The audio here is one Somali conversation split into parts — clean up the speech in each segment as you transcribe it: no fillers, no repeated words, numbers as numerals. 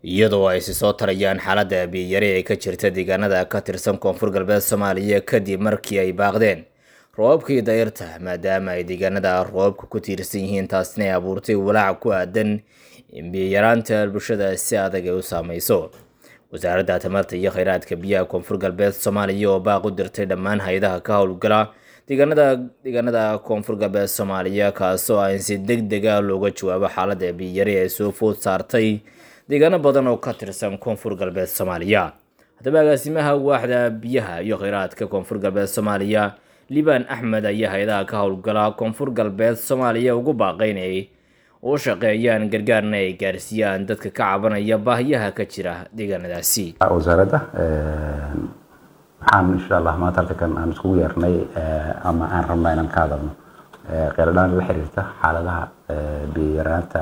iyadoo ay soo tarayaan xaaladda biyo-yari ee ka jirta deegaanada ka tirsan Koonfur Galbeed Soomaaliya kadib markii ay baaqdeen roobabkii dayrta maadaama ay deegaanada roobka ku tiirsan yihiin taasina ay abuurtay walaac ku aadan in biyo-yaraanta bulshada si adag ay u saameyso. wasaaradda tamarta iyo kheyraadka biyaha Koonfur Galbeed Soomaaliya oo baaq u dirtay dhammaan hay'adaha ka howlgala deegaanada Koonfur Galbeed Soomaaliya kaasoo ay si degdeg ah looga jawaabo xaaladda biyo-yari ee soo food saartay deegaano badan oo ka tirsan Koonfur Galbeed Soomaaliya. Haddaba agaasimaha waaxda biyaha iyo kheyraadka Koonfur Galbeed Soomaaliya Liban Axmed ayaa hay'adaha ka howlgala Koonfur Galbeed Soomaaliya ugu baaqay inay u shaqeeyaan gargaarna ay gaarsiiyaan dadka ka cabanaya baahiyaha ka jira deegaanadaasi. wasaaradda waxaan insha Allah maanta halkan aan isku yeernay ama aan rabnaa inaan ka hadalno qeeladaan la xiriirta xaaladaha biyo-yaraanta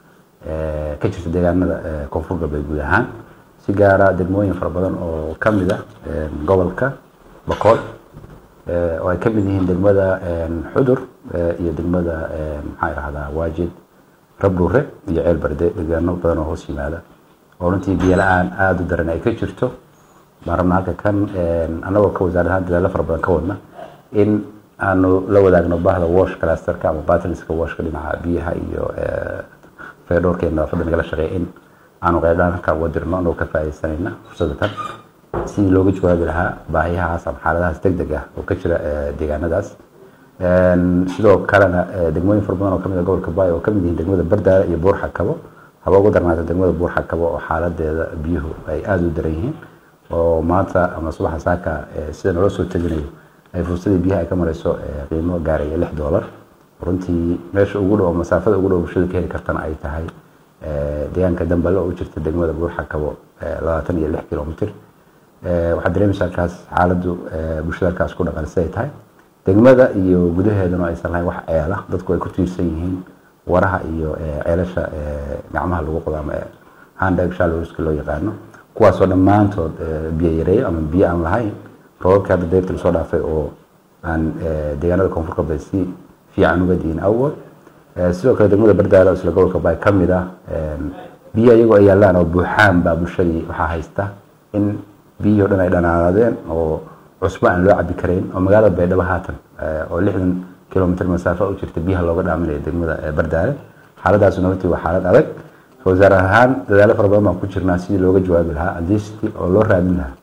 ka jirta deegaanada Koonfur Galbeed guud ahaan si gaar ah degmooyin fara badan oo ka mid ah gobolka Boqol oo ay ka mid yihiin degmada Xudur iyo degmada maxay raahdaa Waajid Rabdhuure iyo Ceel Barde deegaano badan oo hoos yimaada oo runtii biyo la'aan aad u daran ay ka jirto marnaa kan anagoo ka wasaaradda dadaal fara badan ka wadna in aanu la wadaagno baahda wash cluster-ka ama partnerska washka dhinaca biyaha iyo fayadhowrkeena fadlan kala shaqeeyo in aanu qeybaan ka wadirno oo ka faa'iideysanayna fursaddan si looga jawaabi lahaa baahiyahaas ama xaaladahaas degdeg ah oo ka jira deegaanadaas. sidoo kalena degmooyin fara badan oo ka mid ah gobolka Baay oo ka mid yihiin degmada Bardaale iyo Buur Xakabo haba ugu darnaata degmada Buur Xakabo oo xaaladeeda biyuhu ay aad u daran yihiin oo maanta ama subaxa saaka sida loo soo taganayo ay fursadii biyaha ka marayso qiimo gaaraya $6 runtii meesha ugu dhow masaafada ugu dhow bulshada ka heli kartana ay tahay deegaanka Dambale oo jirta degmada Buur Xakabo 26 kilomitir. waxaa dareemaysaa kaas xaaladdu bulshada kaas ku dhaqan ay tahay degmada iyo gudaheeduna aysan lahayn wax ceela dadku ay ku tiirsan yihiin waraha iyo ceelasha gacmaha lagu qodo ama hand shallows loo yaqaano kuwaas oo dhammaantood biyo yareeyo ama biyo aan lahayn roobka hadda deyrta soo dhaafay oo aan deegaanada Koonfur Galbeed si fiican uga diin awal sidoo kale degmada Bardaale isla gobolka Baay ka mid ah biyo iyagu ay yaalaan oo buuxaan baa bulshadii waxa haysta in biyo dhan ay dhanaadeen oo cusbo aan loo cabi kareyn oo magaalada Baydhabo haatan oo 60 kilomitir masaafo u jirta biyaha looga dhaaminayo degmada Bardaale xaaladaas nabadii waa xaalad adag. wasaarad ahaan dadaal fara badan ku jirnaa si looga jawaabi lahaa adisti oo loo raadin lahaa